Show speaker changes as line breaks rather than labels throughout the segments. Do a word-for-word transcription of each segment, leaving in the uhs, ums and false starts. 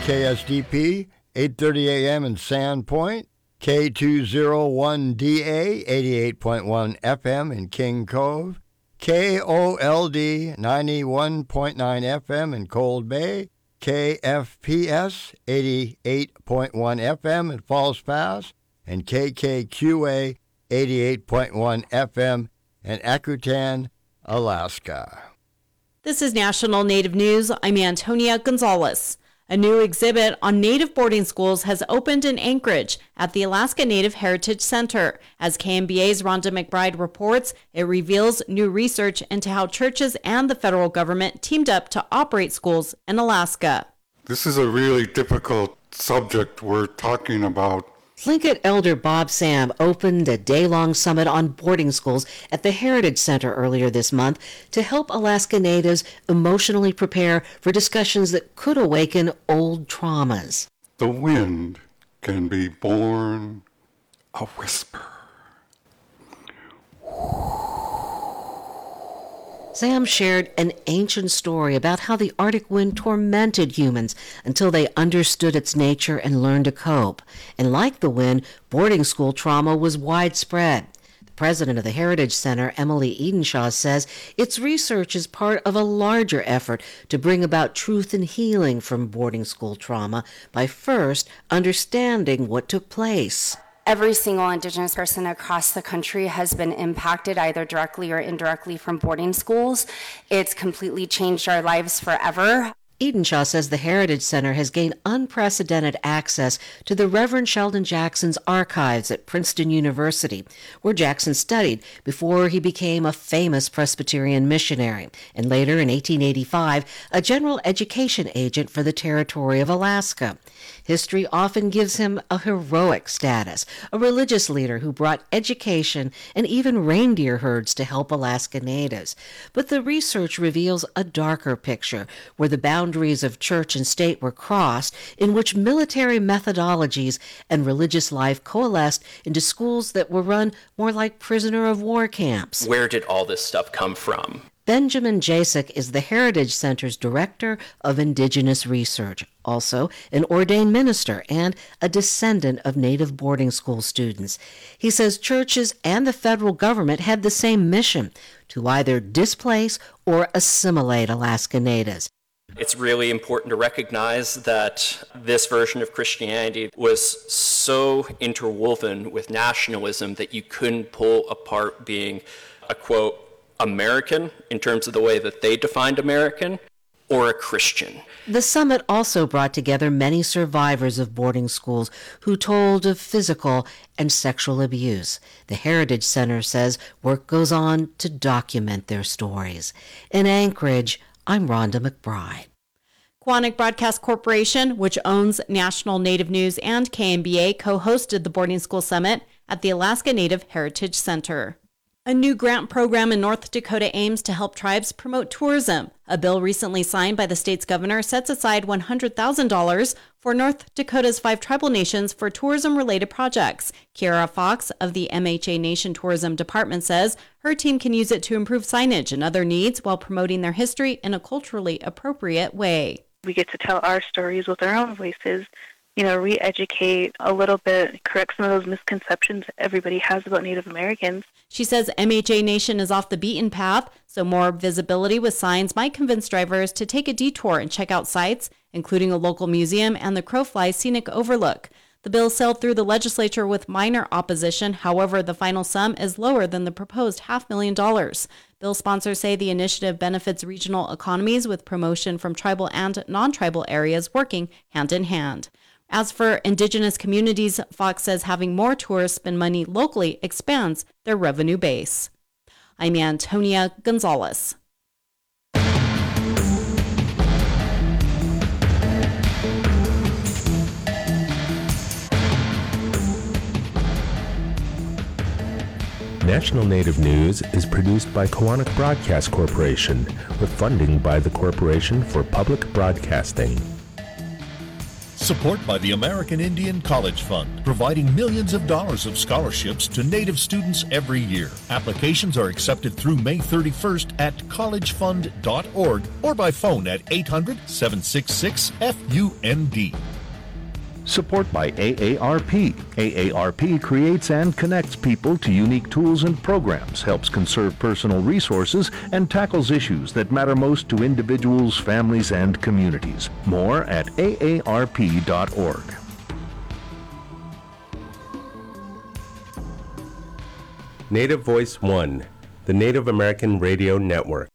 K S D P, eight thirty a.m. in Sandpoint, K two oh one D A, eighty-eight point one F M in King Cove, K O L D, ninety-one point nine F M in Cold Bay, K F P S, eighty-eight point one F M in Falls Pass, and K K Q A, eighty-eight point one F M in Akutan, Alaska.
This is National Native News. I'm Antonia Gonzalez. A new exhibit on Native boarding schools has opened in Anchorage at the Alaska Native Heritage Center. As K M B A's Rhonda McBride reports, it reveals new research into how churches and the federal government teamed up to operate schools in Alaska.
This is a really difficult subject we're talking about.
Tlingit Elder Bob Sam opened a day-long summit on boarding schools at the Heritage Center earlier this month to help Alaska Natives emotionally prepare for discussions that could awaken old traumas.
The wind can be born a whisper.
Sam shared an ancient story about how the Arctic wind tormented humans until they understood its nature and learned to cope. And like the wind, boarding school trauma was widespread. The president of the Heritage Center, Emily Edenshaw, says its research is part of a larger effort to bring about truth and healing from boarding school trauma by first understanding what took place.
Every single Indigenous person across the country has been impacted either directly or indirectly from boarding schools. It's completely changed our lives forever.
Edenshaw says the Heritage Center has gained unprecedented access to the Reverend Sheldon Jackson's archives at Princeton University, where Jackson studied before he became a famous Presbyterian missionary, and later in eighteen eighty-five, a general education agent for the territory of Alaska. History often gives him a heroic status, a religious leader who brought education and even reindeer herds to help Alaska Natives. But the research reveals a darker picture, where the boundaries of church and state were crossed, in which military methodologies and religious life coalesced into schools that were run more like prisoner of war camps.
Where did all this stuff come from?
Benjamin Jasek is the Heritage Center's Director of Indigenous Research, also an ordained minister and a descendant of Native boarding school students. He says churches and the federal government had the same mission, to either displace or assimilate Alaska Natives.
It's really important to recognize that this version of Christianity was so interwoven with nationalism that you couldn't pull apart being a, quote, American in terms of the way that they defined American, or a Christian.
The summit also brought together many survivors of boarding schools who told of physical and sexual abuse. The Heritage Center says work goes on to document their stories. In Anchorage, I'm Rhonda McBride.
Quantic Broadcast Corporation, which owns National Native News and K M B A, co-hosted the Boarding School Summit at the Alaska Native Heritage Center. A new grant program in North Dakota aims to help tribes promote tourism. A bill recently signed by the state's governor sets aside one hundred thousand dollars for North Dakota's five tribal nations for tourism-related projects. Kiara Fox of the M H A Nation Tourism Department says her team can use it to improve signage and other needs while promoting their history in a culturally appropriate way.
We get to tell our stories with our own voices, you know, re-educate a little bit, correct some of those misconceptions everybody has about Native Americans.
She says M H A Nation is off the beaten path, so more visibility with signs might convince drivers to take a detour and check out sites, including a local museum and the Crowfly Scenic Overlook. The bill sailed through the legislature with minor opposition. However, the final sum is lower than the proposed half million dollars. Bill sponsors say the initiative benefits regional economies with promotion from tribal and non-tribal areas working hand in hand. As for Indigenous communities, Fox says having more tourists spend money locally expands their revenue base. I'm Antonia Gonzalez.
National Native News is produced by Quantic Broadcast Corporation with funding by the Corporation for Public Broadcasting.
Support by the American Indian College Fund, providing millions of dollars of scholarships to Native students every year. Applications are accepted through May thirty-first at college fund dot org or by phone at eight hundred, seven six six, F U N D.
Support by A A R P. A A R P creates and connects people to unique tools and programs, helps conserve personal resources, and tackles issues that matter most to individuals, families, and communities. More at A A R P dot org.
Native Voice One, the Native American Radio Network.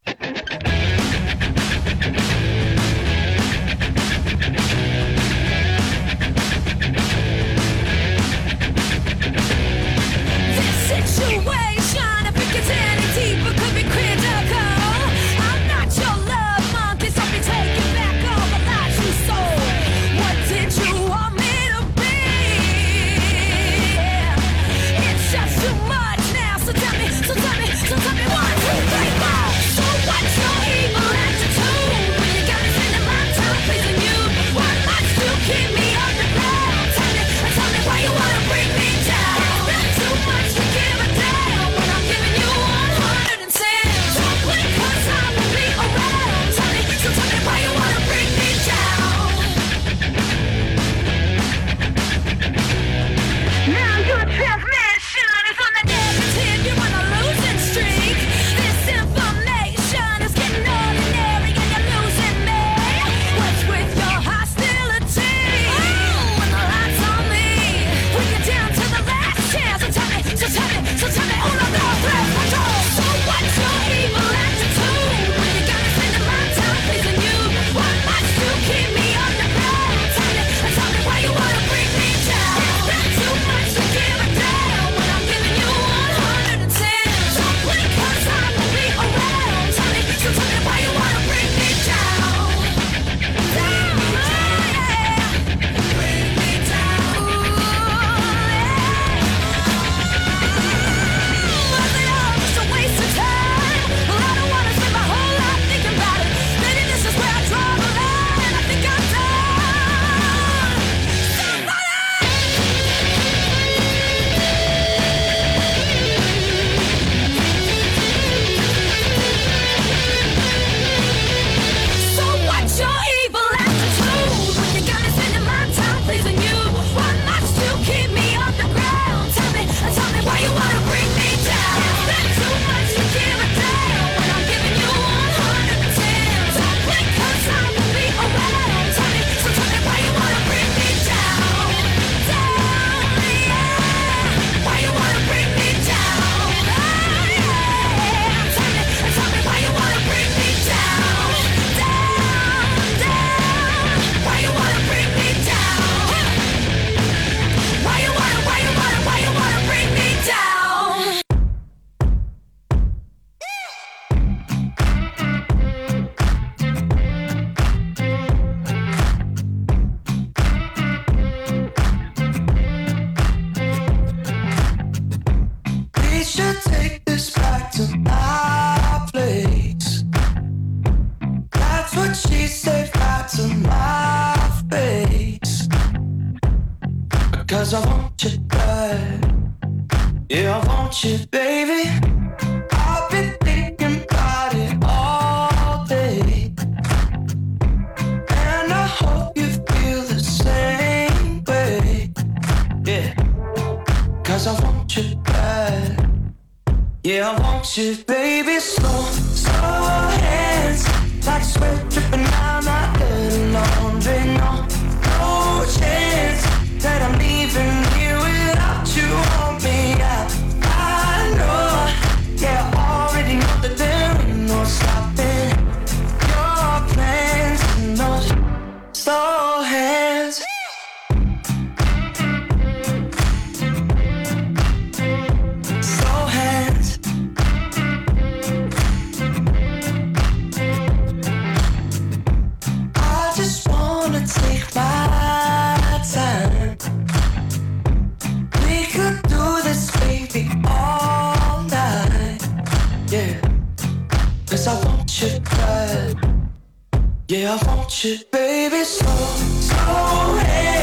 Yeah, I want you, baby, slow, slow hands.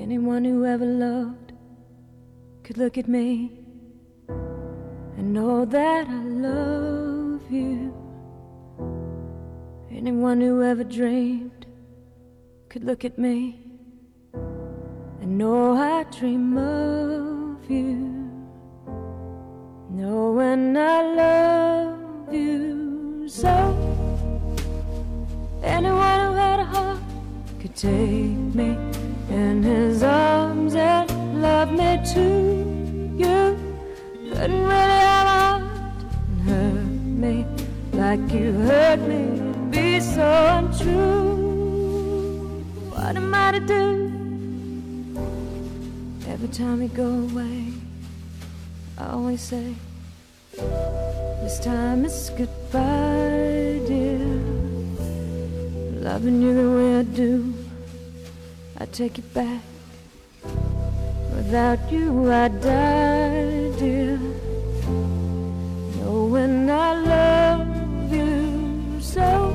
Anyone who ever loved could look at me and know that I love you. Anyone who ever dreamed could look at me and know I dream of you. Knowing I love you so. Anyone who had a heart could take me in his arms and love me too. You couldn't really have a heart and hurt me like you hurt me and be so untrue. What am I to do? Every time you go away, I always say, this time it's goodbye, dear. Loving you the way I do, I take it back. Without you I die, dear. Knowing I love you so.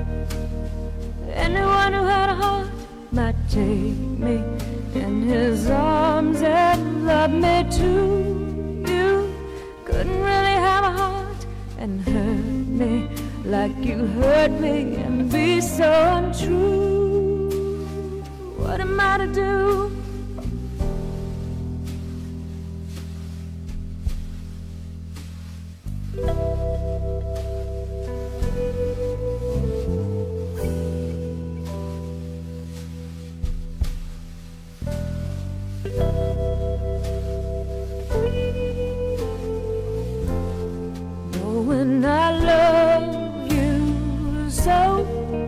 Anyone who had a heart might take me in his arms and love me too. You couldn't really have a heart and hurt me like you hurt me and be so untrue. What am I to do? Knowing I love you so.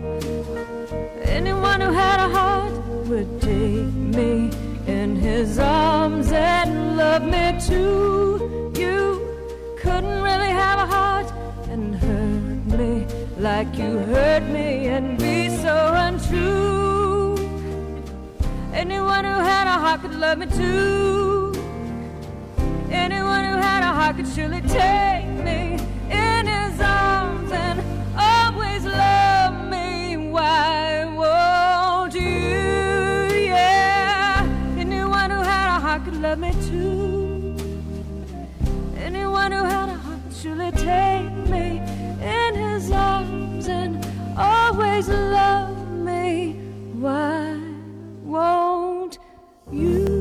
Anyone who had a heart would take me in his arms and love me too. You couldn't really have a heart and hurt me like you hurt me and be so untrue. Anyone who had a heart could love me too. Anyone who had a heart could surely take me in his arms and always love me. Why won't you? Yeah. Anyone who had a heart could love me too. Anyone who had a heart could surely take me in his arms and always love me. Why won't you?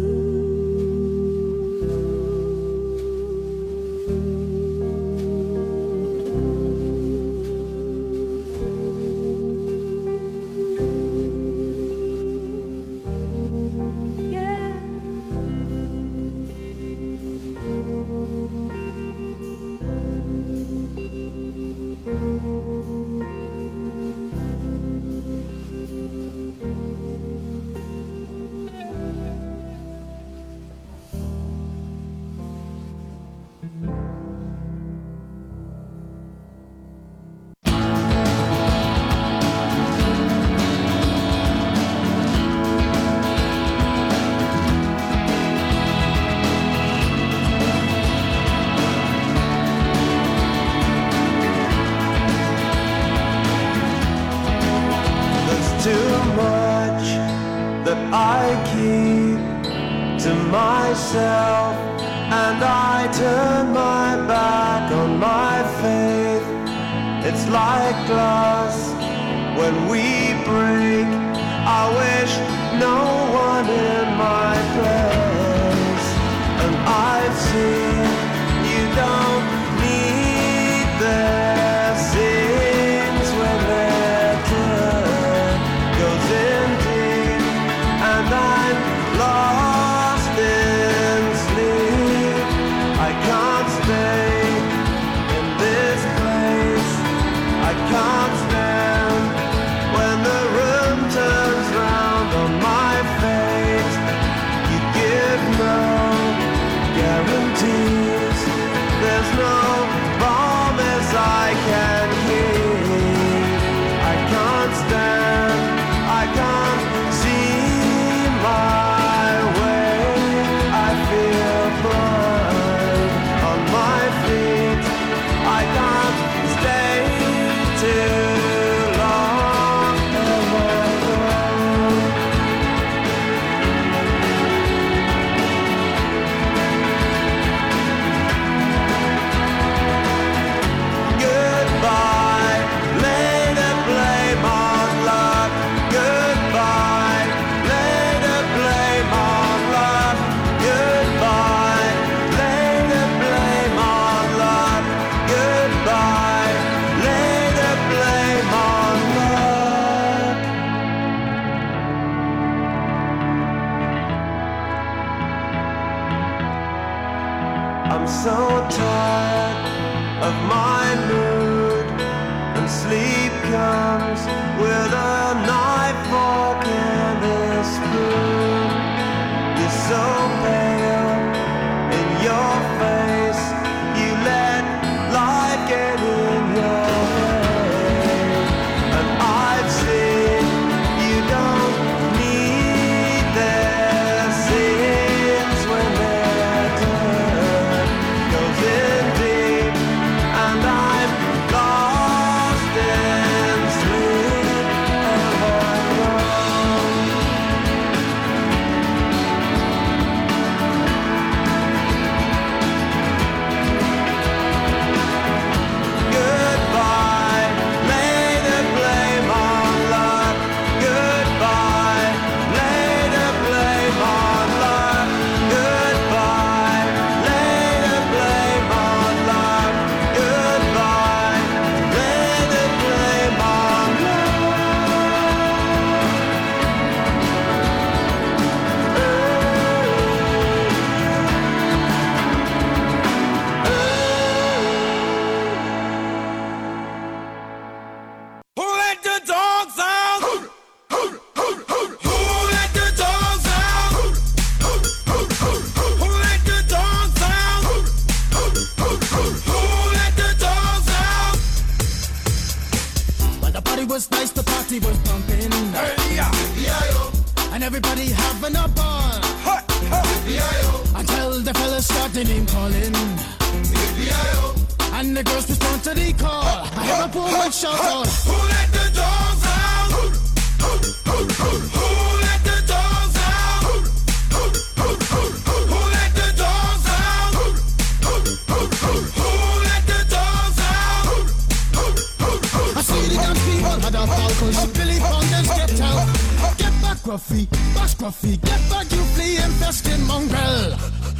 myself, and I turn my back on my faith. It's like glass when we break. I wish no one in my place, and I've seen you don't need their sins when their turn goes in deep, and I'm lost in sleep. I can't stay in this place. I can't stand when the room turns round on my so tired of my mood, and sleep comes with a knife, fork, and a spoon. You're so pale in your face, you let life get in your way. And I've seen you don't need their sins when they're done. Goes in deep and I'm lost in sleep. Am I wrong? Goodbye, lay the blame on luck. Goodbye, lay the blame on luck. Goodbye, lay the blame on luck. Goodbye, lay the blame on
Who let the dogs out? Who let the dogs out? Who let the dogs out? Who let the dogs out?
Well, the party was nice, the party was pumping.
Hey, yeah, yeah,
And everybody having a ball.
hey, hey, yeah,
Until the fellas started name calling.
yeah.
And the girls respond to the call. I hear a woman shout out.
Who let the dogs out? Who let the dogs out? Who let the dogs out? Who let the dogs out?
I see the young people had a ball cause Billy Fountains get out. Get back, Gruffy, bash Gruffy, get back, you flea infested mongrel.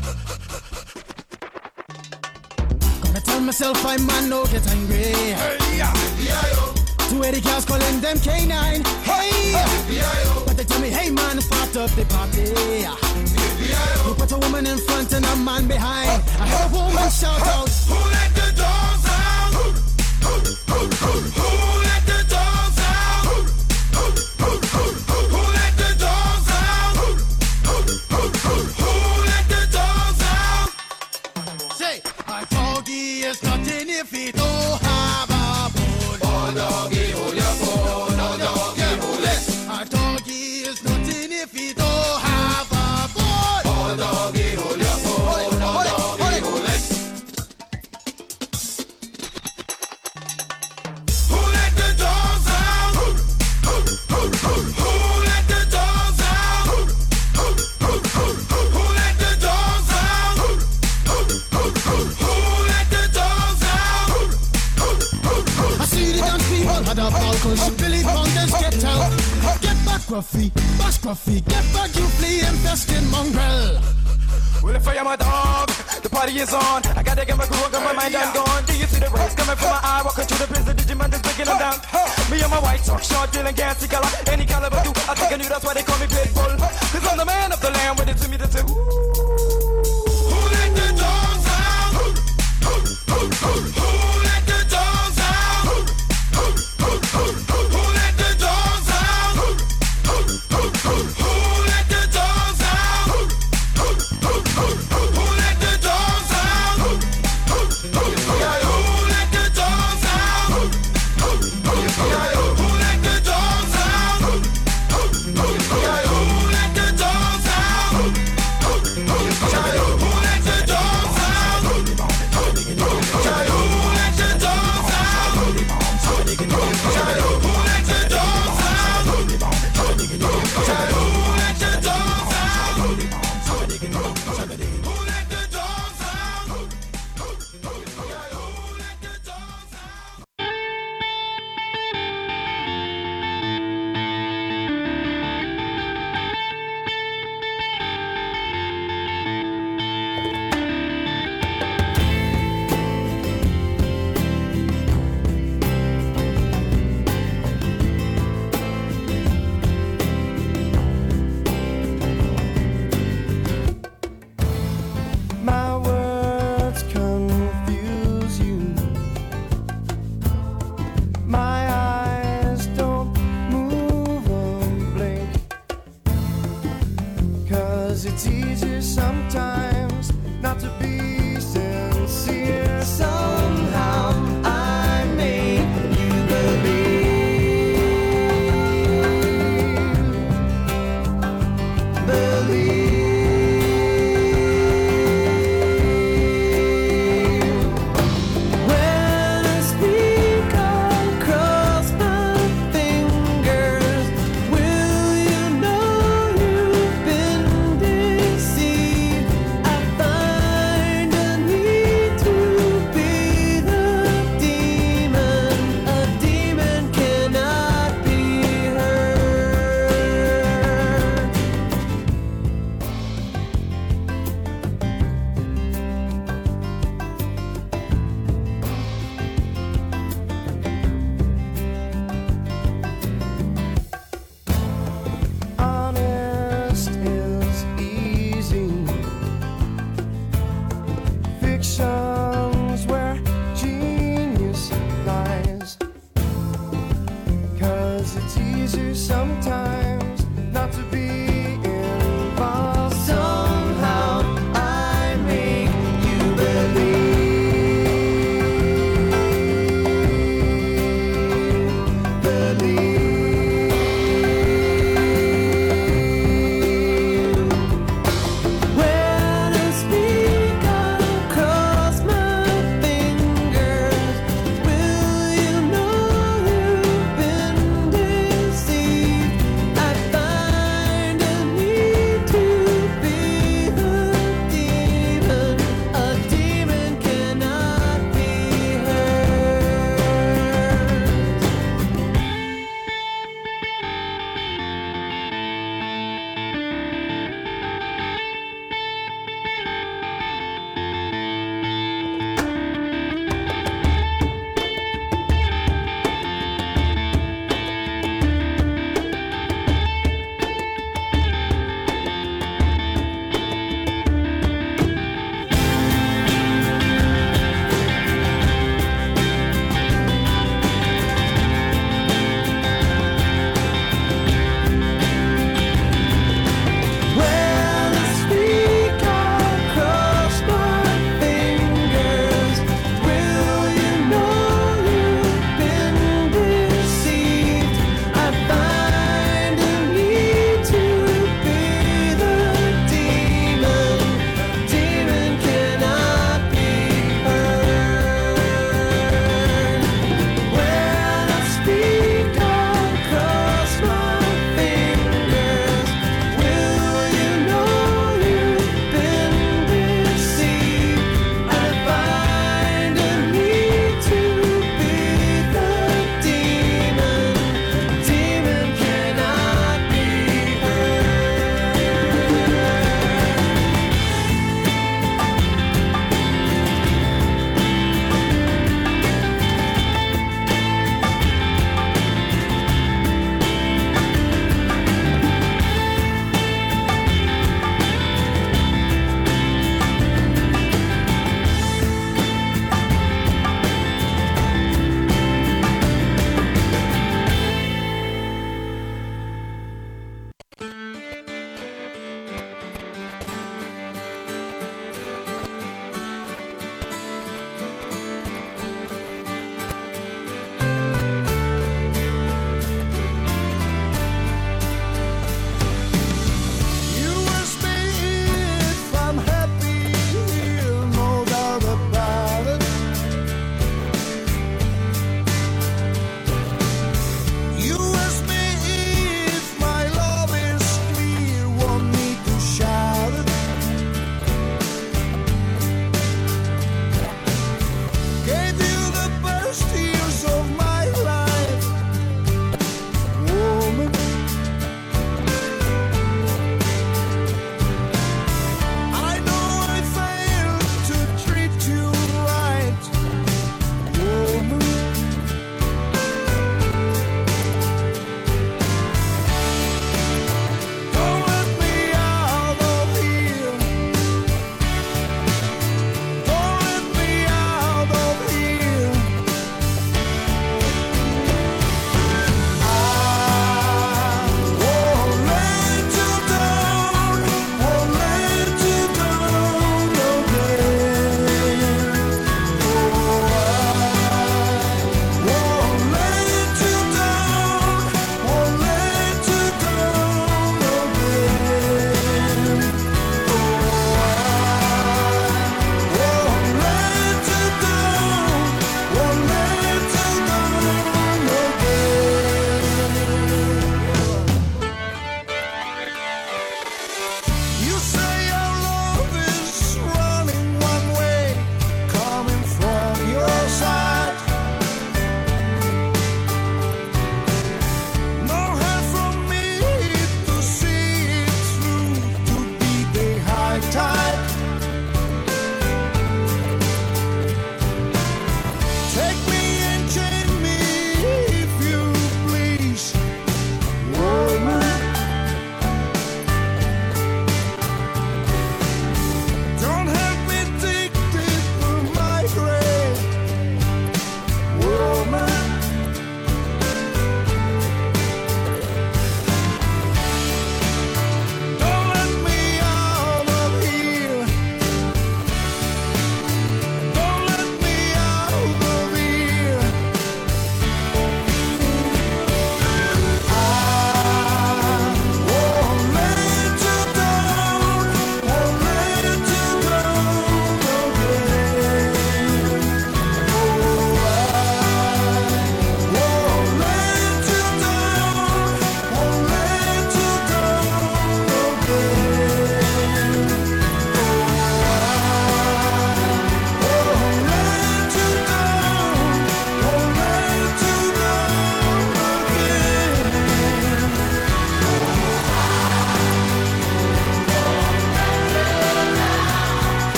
Gonna tell myself I man no get angry.
Hey, yeah, yeah,
Two eighty cars calling them K nine. Hey!
yeah,
But they tell me, hey man, start up the party. You put a woman in front and a man behind. I heard a woman shout out.
Who let the dogs out? Who let the dogs out? Who let the dogs out? Who let the dogs out?
Say, a doggy is nothing if he don't have a bone.
Oh doggy, hold your bone. Oh doggy, hold it.
A doggy is nothing if he don't have a bone.
Oh doggy, hold your bone. Oh doggy, hold it. Who let the dogs out? Who let the dogs out? Who let the dogs out? Who let the dogs out?
I see the young people had a ball cause Billy Fountains get out. Get back, Gruffy, bash Gruffy, get back, you flea infested mongrel.
Well, if I am a dog, the party is on. I gotta get my groove on, got my mind on gone. Do you see the rays coming from my eye? Walking through the prison, Digimon is breaking them down. Me and my white talk, short, dealing, gassy color. Any caliber do, I think I knew that's why they call me Pitbull. Cause I'm the man of the land, with it to me to say, ooh. Who let the dogs out? Who let the dogs out? Who let the dogs out? Who let the dogs out? Who let the dogs out? Who let the dogs out? Who let the dogs out? Who let the dogs
'cause it's easier sometimes not to be sincere. Somehow I made you believe, believe. When I speak, I'll cross my fingers. Will you know you've been deceived? I find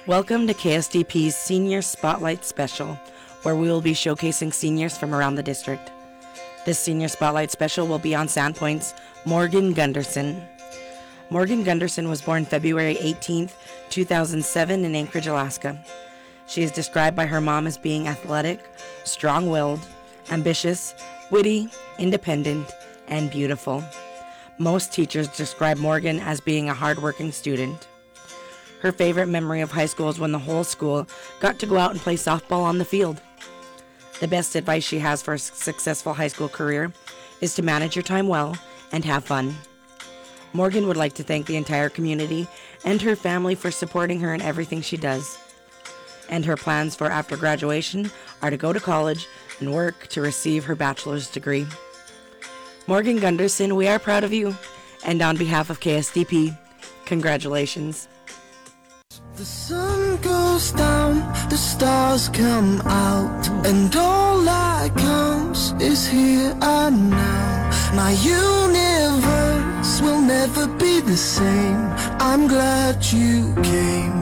Welcome to K S D P's Senior Spotlight Special, where we will be showcasing seniors from around the district. This Senior Spotlight Special will be on Sandpoint's Morgan Gunderson. Morgan Gunderson was born February eighteenth, two thousand seven in Anchorage, Alaska. She is described by her mom as being athletic, strong-willed, ambitious, witty, independent, and beautiful. Most teachers describe Morgan as being a hardworking student. Her favorite memory of high school is when the whole school got to go out and play softball on the field. The best advice she has for a successful high school career is to manage your time well and have fun. Morgan would like to thank the entire community and her family for supporting her in everything she does. And her plans for after graduation are to go to college and work to receive her bachelor's degree. Morgan Gunderson, we are proud of you, and on behalf of K S D P, congratulations.
The sun goes down, the stars come out, and all that counts is here and now. My universe will never be the same. I'm glad you came.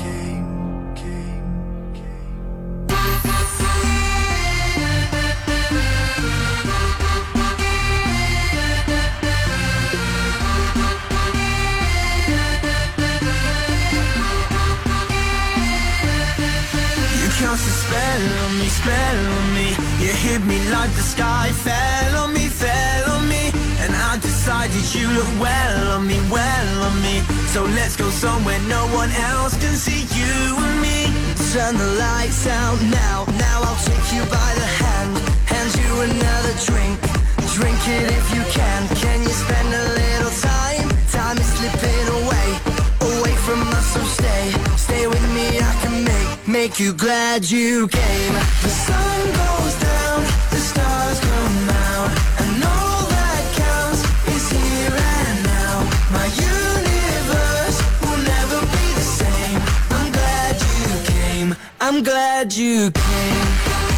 Cast a spell on me, spell on me. You hit me like the sky fell on me, fell on me. And I decided you look well on me, well on me. So let's go somewhere no one else can see you and me. Turn the lights out now, now I'll take you by the hand. Hand you another drink, drink it if you can. Can you spend a little time? Time is slipping away, away from us, so stay. Stay with me, I can make, make you glad you came. The sun goes down, the stars come out, and all that counts is here and now. My universe will never be the same. I'm glad you came, I'm glad you came.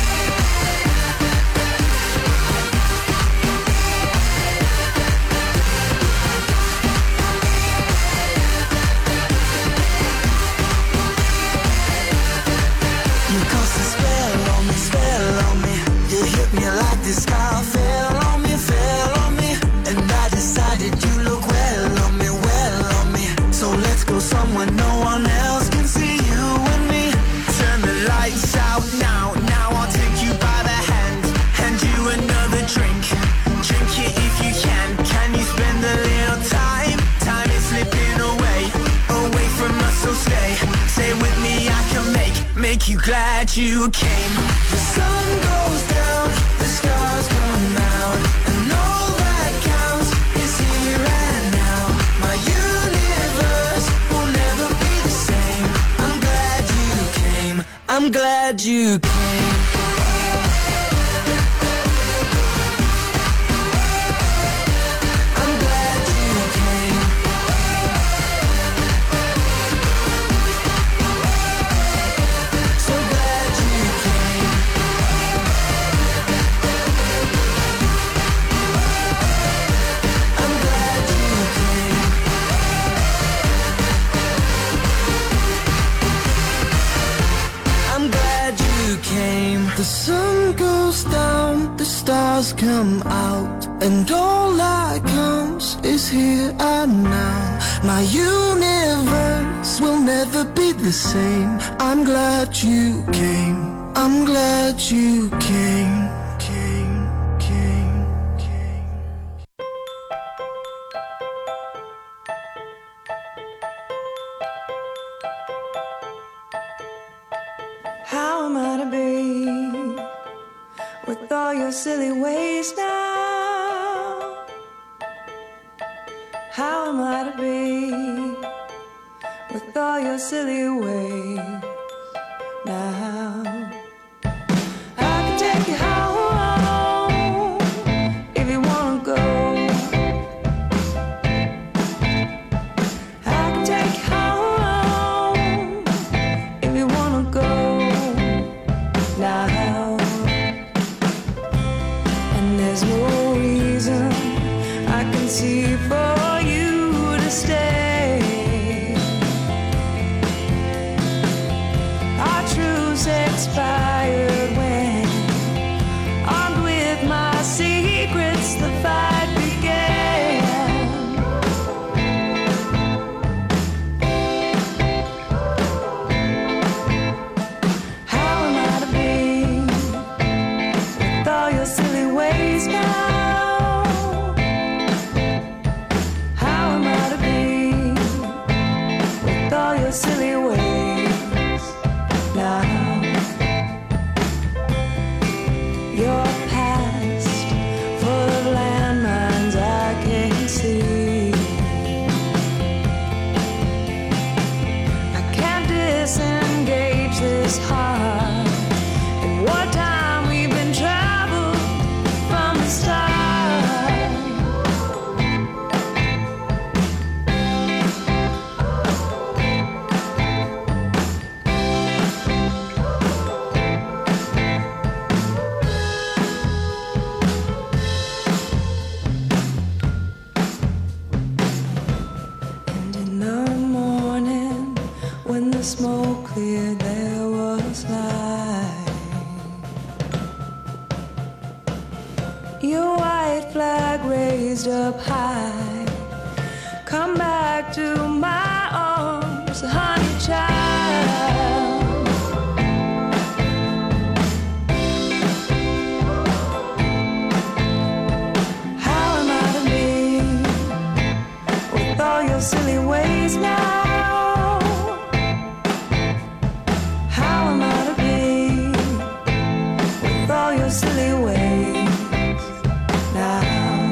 The sky fell on me, fell on me, and I decided you look well on me, well on me. So let's go somewhere no one else can see you and me. Turn the lights out now, now I'll take you by the hand, hand you another drink, drink it if you can. Can you spend a little time? Time is slipping away, away from us, so stay, stay with me. I can make, make you glad you came. The sun goes down, the stars come out, and all that counts is here and now. My universe will never be the same. I'm glad you came, I'm glad you came. I'm glad you came. So glad you came. The sun goes down, the stars come out, and all that counts is here and now. My universe will never be the same. I'm glad you came, I'm glad you came, came, came, came.
How am I to be with all your silly ways now? How am I to be with all your silly ways now? I can take you home if you wanna go. I can take you home if you wanna go now. And there's no reason I can see for you to stay. When the smoke cleared, there was light. Your white flag raised up high. Come back to my arms, honey child. How am I to be with all your silly ways now? Silly ways now.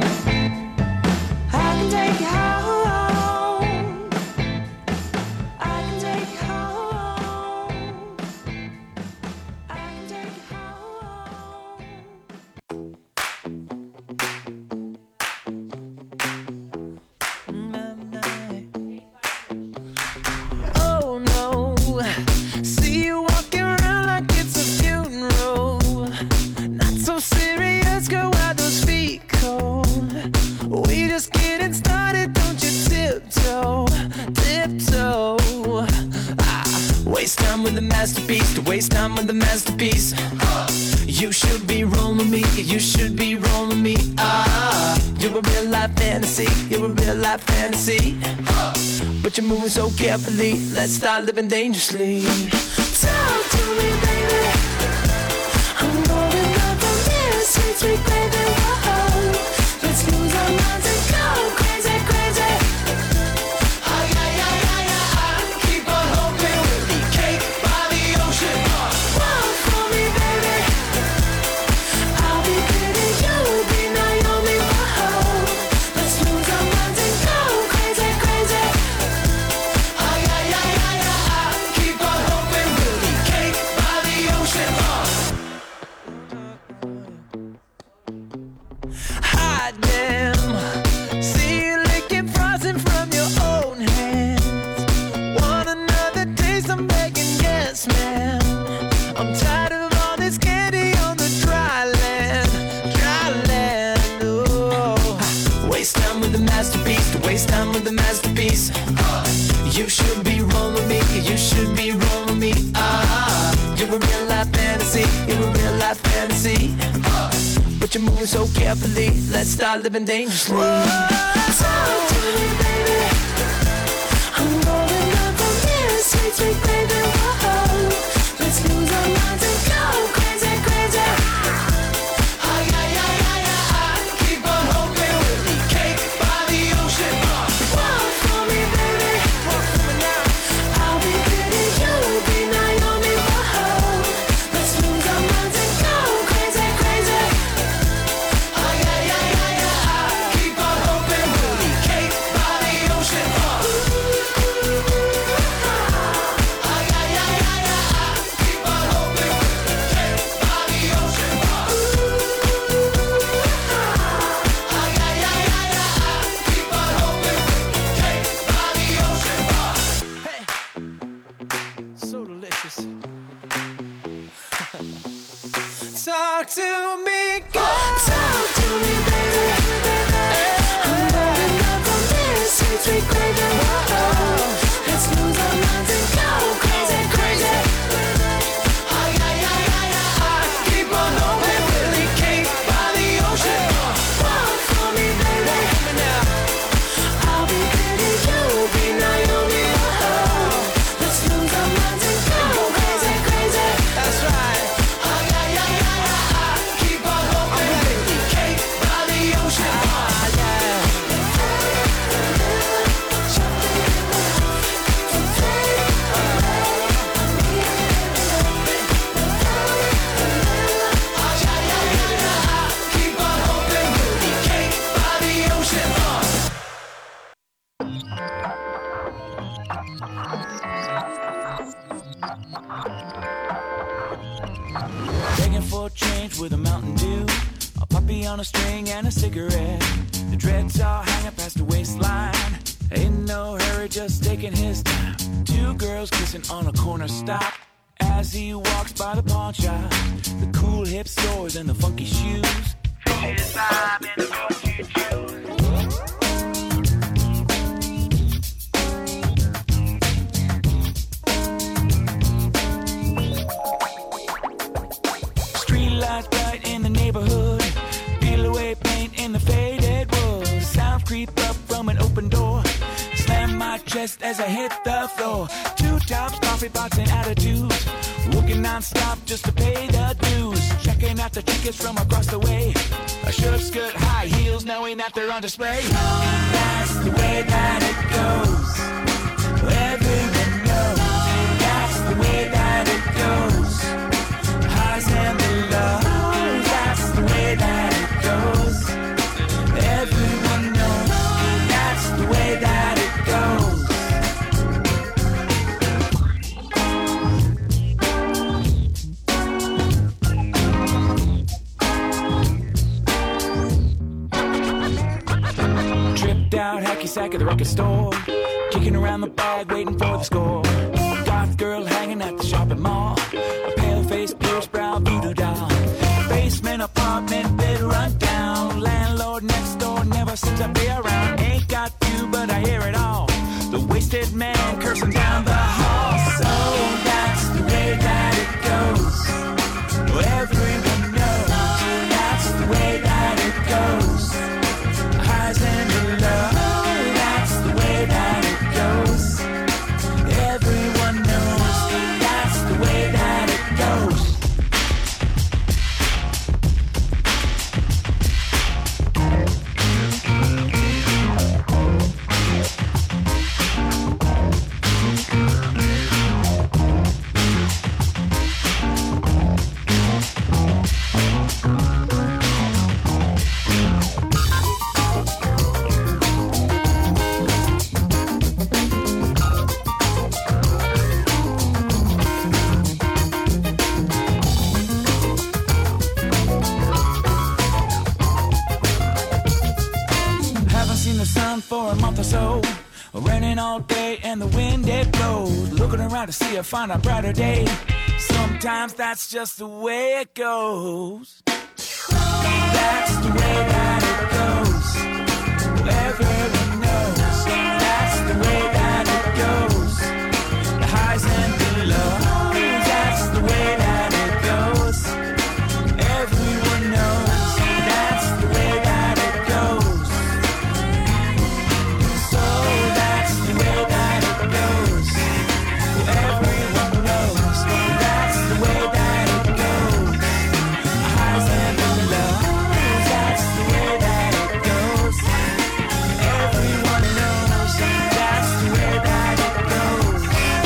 I can take you home. I can take you home. I can take you home. Oh no, see you walking around like it's a funeral. So serious, girl, why those feet cold? We just getting started, don't you tiptoe, tiptoe. Ah, waste time with the masterpiece, to waste time with the masterpiece. Uh, you should be rolling me, you should be rolling me. Ah, you're a real life fantasy, you're a real life fantasy. Uh, but you're moving so carefully, let's start living dangerously. Talk to me, baby. I'm going up on this sweet, sweet baby, whoa. Let's lose our minds and go crazy, crazy. Ay, ay, ay, ay, ay. Keep on hoping we'll be cake by the ocean. Walk for me, baby. I'll be pretty, you'll be Naomi, whoa. Let's lose our minds and go crazy, crazy. Ay, ay, ay, ay, ay. Keep on hoping we'll be cake by the ocean. Hot damn, see you licking frosting from your own hands. Want another taste? I'm begging, yes, ma'am. I'm tired of all this candy on the dry land, dry land. Oh, waste time with the masterpiece, to waste time with the masterpiece. Uh, you should be rolling me, you should be rolling me. Ah, you're a real life fantasy, you're a real life fantasy. Uh, But you're moving so carefully, let's start living dangerously. Talk to me, baby. I'm rolling up on this sweet, sweet baby, whoa. Let's lose our minds and go crazy, crazy. Ay, ay, ay, ay, ay. Keep on hoping we'll be cake by the ocean. Walk for me, baby. Walk for me now. I'll be pretty, you'll be Naomi, whoa. Let's lose our minds and go crazy, crazy. Ay, ay, ay, ay, ay. Keep on hoping we'll be cake by the ocean. Ay, ay, ay, ay, ay. Keep on hoping we'll be cake by the ocean. Ay, ay, ay, ay, ay. Keep on hoping we'll be cake by the ocean. Hey, so delicious. Talk to me, girl. Talk to me, baby. I'm rolling up on this sweet, sweet baby, whoa. Let's lose our minds and go crazy, crazy. Ay, ay, ay, ay, ay. Keep on hoping we'll be cake by the ocean. Walk for me, baby. I'll be pretty, you'll be Naomi, whoa. Let's lose our minds and go crazy, crazy. That's right. Ay, ay, ay, ay, ay. Keep on hoping we'll be cake by the ocean. Ah, yeah. Keep on hoping we'll be cake by the ocean.
Begging for change with a Mountain Dew, a puppy on a string and a cigarette. The dreads all hanging past the waistline. Ain't no hurry, just taking his time. Two girls kissing on a corner stop as he walks by the pawn shop. The cool hip stores and the funky shoes. His vibe and the road you choose. my chest as I hit the floor. Two tops, coffee pots, and attitudes. Working non-stop just to pay the dues. Checking out the tickets from across the way. A shirt, skirt, high heels, knowing that they're on display. That's the way that it goes. Everyone knows. That's the way that it goes. Highs and the lows. That's the way that it goes. Everyone knows. That's the way that it goes. Tripped out, hacky sack at the record store. Kicking around the bag, waiting for the score. Goth girl hanging at the shopping mall. A pale face, pierced brow, voodoo doll. Basement apartment, bed run down. Landlord next door never seems to be around. Ain't got you, but I hear it all. The wasted man cursing down the hall. So that's the way that it goes. Everyone knows. That's the way that it goes. Highs and the lows. That's the way that it goes. Everyone knows. That's the way that it goes. For a month or so, raining all day and the wind it blows. Looking around to see if find a brighter day. Sometimes that's just the way it goes. That's the way that it goes. Everyone knows. That's the way that it goes. The highs and the lows. That's the way that it goes. Everyone knows. That's the way that it goes. So that's the way that it goes. Everyone knows. That's the way that it goes. Highs and the lows. That's the way that it goes. Everyone knows. That's the way that it goes.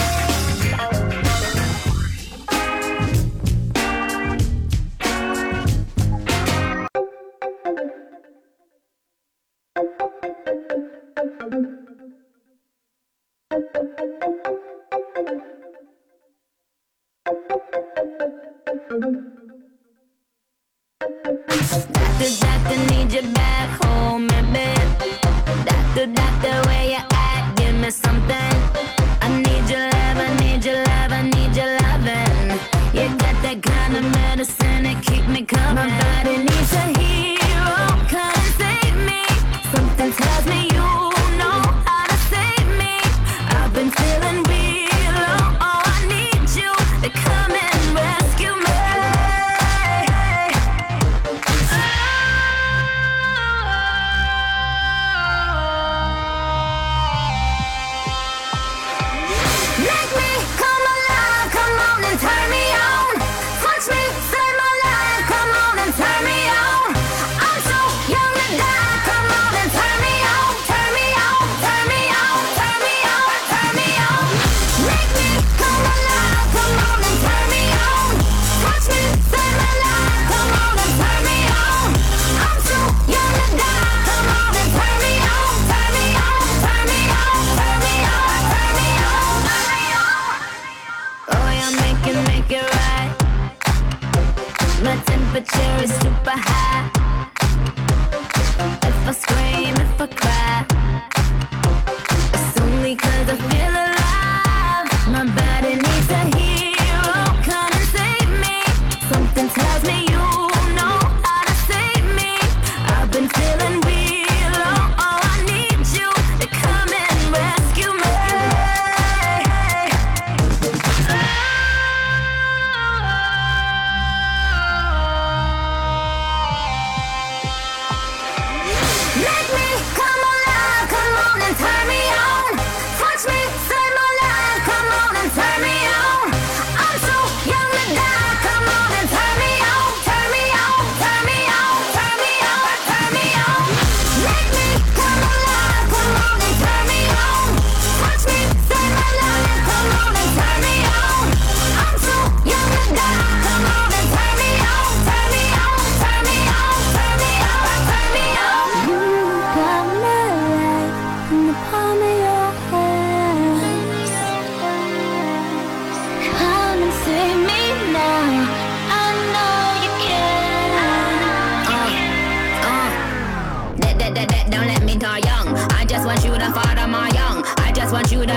Doctor, doctor, need you back home, baby. Doctor, doctor, where you at? Give me something. I need your love, I need your love, I need your loving. You got that kind of medicine that keep me coming. My body needs a hero, come and save me. Something tells me you know how to save me. I've been feeling real low, oh, I need you to come and rescue me. Make me come alive, come on and turn me on. Touch me, save my life, come on and turn me on. I'm so young to die, come on and turn me on. Turn me on, turn me on, turn me on, turn me on. Make me come alive, come on and turn me on. Touch me, save my life, come on and turn me on. I'm so young to die, come on and turn me on. Turn me on, turn me on, turn me on, turn me on, turn me on.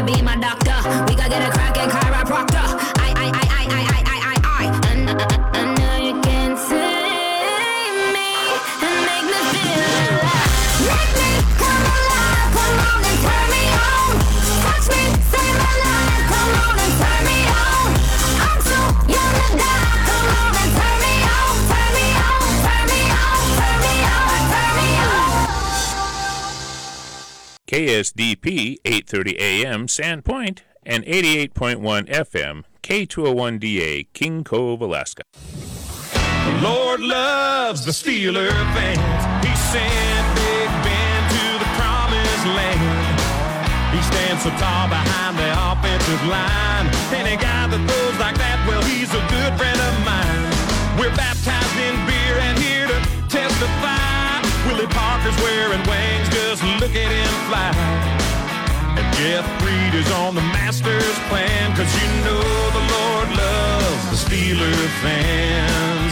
wanna be my doctor. We gotta get a crack at chiropractor. I, I, I, I, I, I, I, I, I. And I know you can save me and make me feel alive. Make me come alive, come on and turn me on. Touch me, save my life, come on and turn me on. I'm so young to die, come on and turn me on, turn me on, turn me on, turn me on, turn me on.
K S D P eight thirty A M Sandpoint and eighty-eight point one F M K two oh one D A King Cove, Alaska.
The Lord loves the Steeler fans. He sent Big Ben to the promised land. He stands so tall behind the offensive line. Any guy that throws like that, well, he's a good friend of mine. We're baptized in beer and here to testify. Willie Parker's wearing wings, just look at him fly. And Jeff Reed is on the master's plan, cause you know the Lord loves the Steeler fans.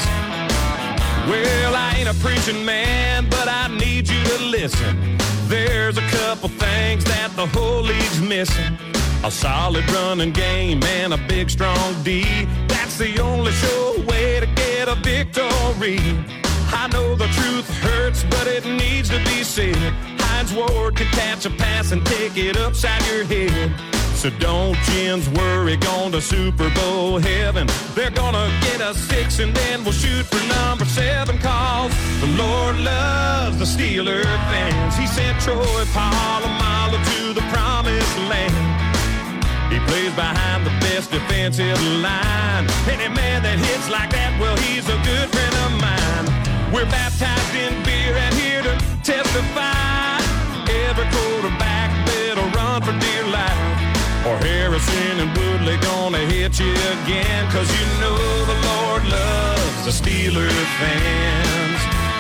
Well, I ain't a preaching man, but I need you to listen. There's a couple things that the whole league's missing. A solid running game and a big strong D. That's the only sure way to get a victory. I know the truth hurts, but it needs to be said. Hines Ward could catch a pass and take it upside your head. So don't gins worry, going to Super Bowl heaven. They're gonna get us six and then we'll shoot for number seven, cause the Lord loves the Steeler fans. He sent Troy Polamalu to the promised land. He plays behind the best defensive line. Any man that hits like that, well, he's a good friend of mine. We're baptized in beer and here to testify. Every quarterback better run for dear life, or Harrison and Woodley gonna hit you again, cause you know the Lord loves the Steeler fans.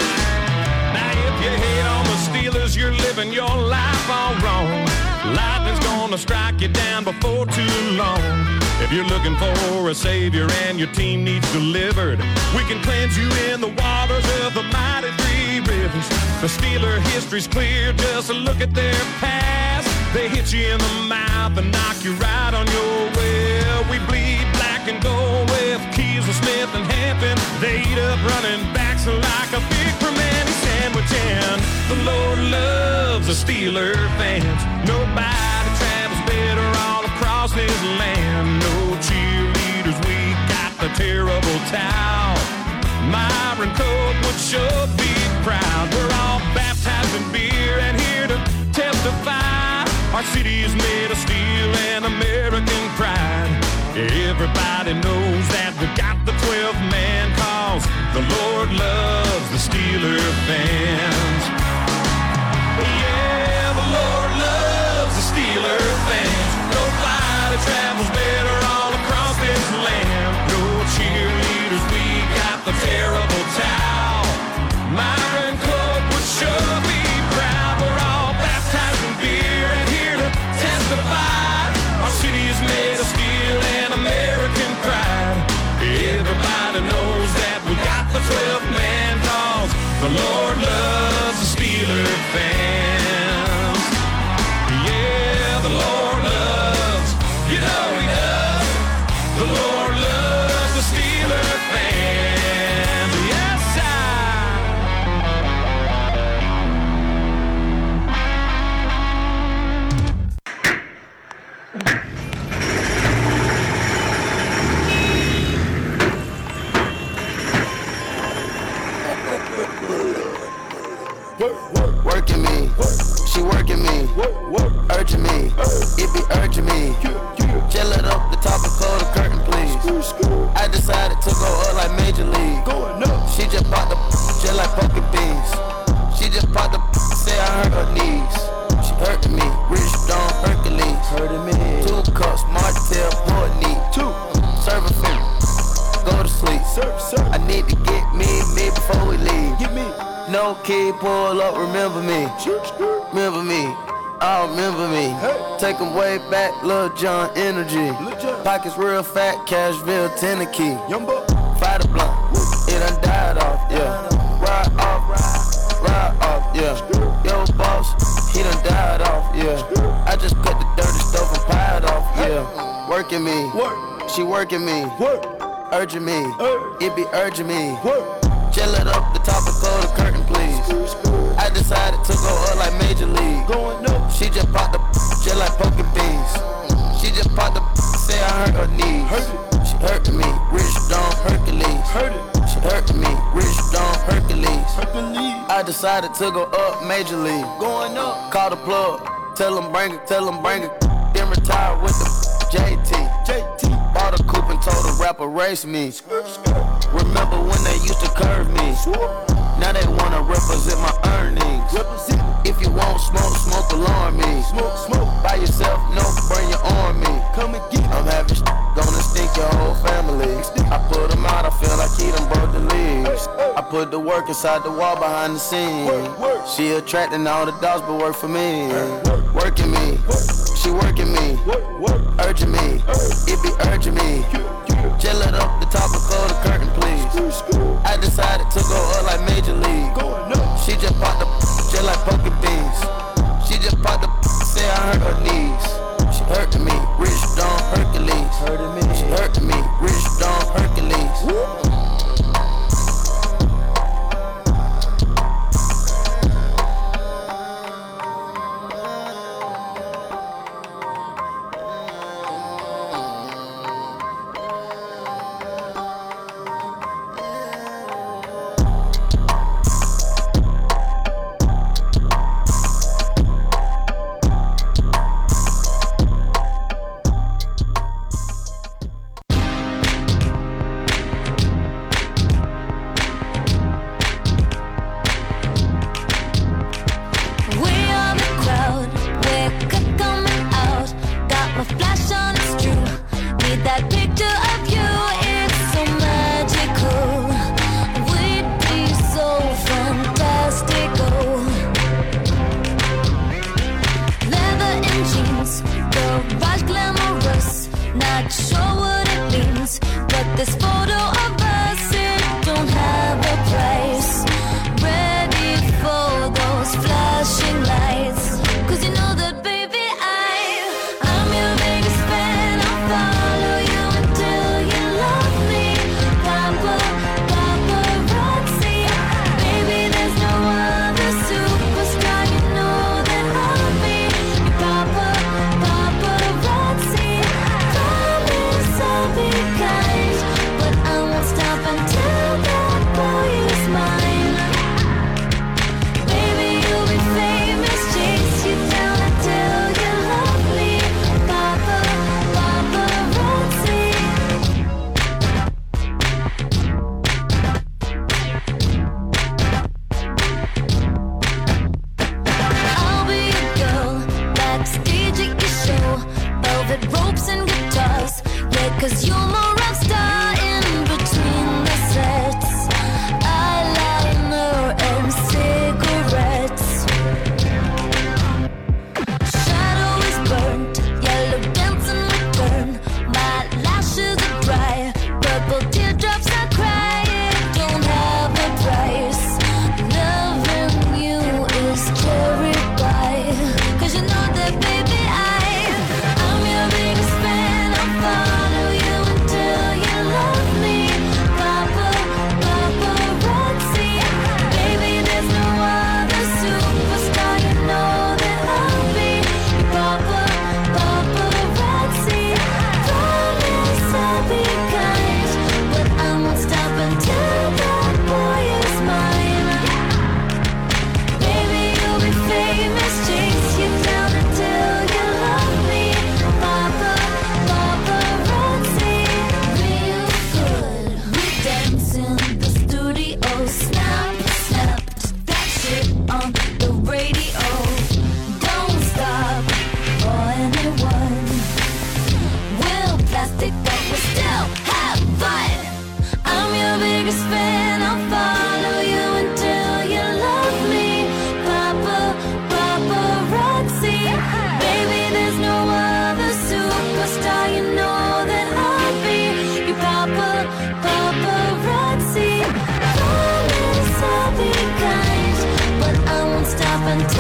Now if you hate on the Steelers, you're living your life all wrong. Lightning's gonna strike you down before too long. If you're looking for a savior and your team needs delivered, we can cleanse you in the waters of the mighty three rivers. The Steeler history's clear, just look at their past. They hit you in the mouth and knock you right on your way. We bleed black and gold with Keysel, Smith, and Hampton. They eat up running backs like a big Permane sandwich. And the Lord loves the Steeler fans. Nobody travels better all across this land. No cheerleaders, we got the terrible towel. Myron Cope would sure be proud. We're all baptized in beer and here to testify. Our city is made of steel and American pride. Everybody knows that we got the twelve man cause the Lord loves the Steeler fans. Yeah, the Lord loves the Steeler fans. Nobody travels better all across this land. No cheerleaders, we got the terrible towel. Myron Cope would sure be proud. We're all baptized in beer and here to testify. Our city is made of steel and American pride. Everybody knows that we got the twelve man cause the Lord loves the Steeler fans. Yeah, the Lord loves, you know he does. The Lord loves the Steeler fans. Yes,
Working me, she working me, urging me, it be urging me. Gel it up the top and close the curtain, please. I decided to go up like Major League. She just bought the just like poking beans. She just popped the say I hurt her knees. She hurting me, Rich Don Hercules. Hurting me. Two cups, Martell, boy need. Two. Serve a finger, go to sleep. Serve, serve. I need to get me, me before we leave. Get me. No kid, pull up, remember me. Remember me. I remember me. Hey. Take them way back, Lil Jon energy. John. Pockets real fat, Cashville, Tennessee. Fight the blunt, it done died off, yeah. Ride off, ride off, yeah. Yo, boss, he done died off, yeah. I just cut the dirty stuff and pie working me. Work. She working me. Work. Urging me. Uh. It be urging me. Work. Chill it up, the top of close the curtain, please. I decided to go up like Major League. Going up. She just popped the just like poking beans. She just popped the say I hurt her knees. Hurt. She hurting me, rich Don Hercules. Hurt it. She hurting me, rich Don Hercules. Hercules. I decided to go up Major League. Going up. Call the plug. Tell them bring it, tell them bring it. Then retire with the J T. J T. Bought a coupe and told the rapper race me. Remember when they used to curve me? Now they wanna represent my earnings. If you want smoke, smoke alarm me. Smoke, smoke. By yourself, no, bring your arm me. Come and get. I'm having sh- gonna stink your whole family. I put them out, I feel like he done broke the leaves. I put the work inside the wall behind the scene. She attracting all the dogs, but work for me. Working me, she working me, urging me, it be urging me. Chill it up, the top and close the curtain, please. I decided to go up like Major League. She just popped the just like poking beans. She just popped the say I hurt her knees. She hurting me, rich Don Hercules. She hurting me, rich Don Hercules.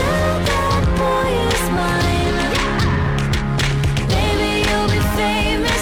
Until that boy is mine, baby, you'll be famous.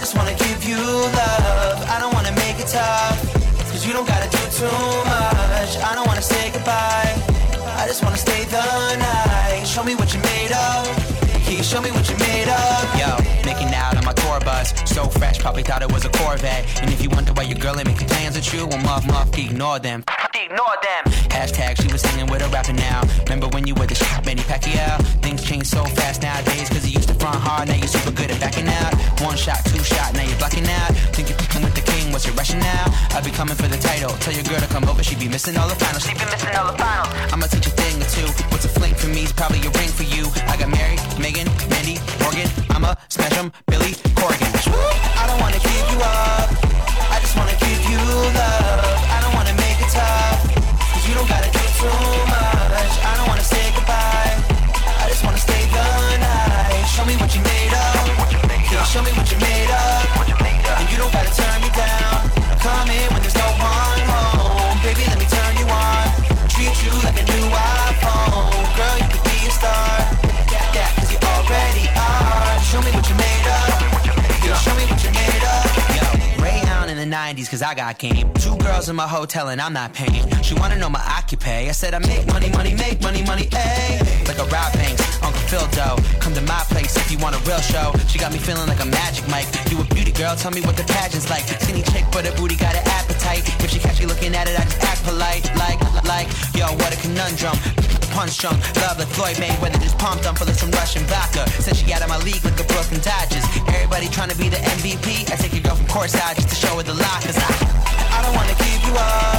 just wanna give you love. I don't wanna make it tough, cause you don't gotta do too much. I don't wanna say goodbye, I just wanna stay the night. Show me what you're made of, yeah, show me what you're made of.
Yo, making out on my tour bus, so fresh, probably thought it was a Corvette. And if you wonder why your girl ain't making plans with you, well, muff, muff, ignore them. Ignore them. Hashtag she was singing with a rapper now. Remember when you were the shit, Manny Pacquiao? Things change so fast nowadays, cause you used to front hard, now you're super good at backing out. One shot, two shot, now you're blocking out. Think you're f***ing with the king, what's your rushing now? I'll be coming for the title, tell your girl to come over, she be missing all the finals. She be missing all the finals. I'ma teach a thing or two, what's a fling for me is probably a ring for you. I got Mary, Megan, Mandy, Morgan, I'ma smash them, Billy, Corrigan.
I don't wanna give you up, I just wanna give you love. I don't wanna make it tough, cause you don't gotta do too much. I don't wanna say goodbye, I just wanna stay the night. Show me what you made of, yeah, show me what you made of. And you don't gotta turn me down, come in when there's no one home. Baby, let me turn you on, treat you like a new iPhone. Girl, you could be a star, yeah, yeah, cause you already are. Show me what you made of, yeah, show me what you made of.
Yo, Ray Allen in the nineties, cause I got game. Two girls in my hotel and I'm not paying. She wanna know my occupy. I said I make money, money, make money, money, ayy. Like a Rob Banks, Uncle Phil Doe. Come to my place if you want a real show. She got me feeling like a magic Mike. You a beauty girl, tell me what the pageant's like. Skinny chick, but her booty got an appetite. If she catch you looking at it, I just act polite. Like, like, yo, what a conundrum. Punch drunk, love like Floyd Mayweather, just pumped on full of some Russian vodka. Said she out of my league like the Brooklyn Dodgers. Everybody trying to be the M V P. I take your girl from courtside just to show her the lockers. I,
I don't wanna give you up,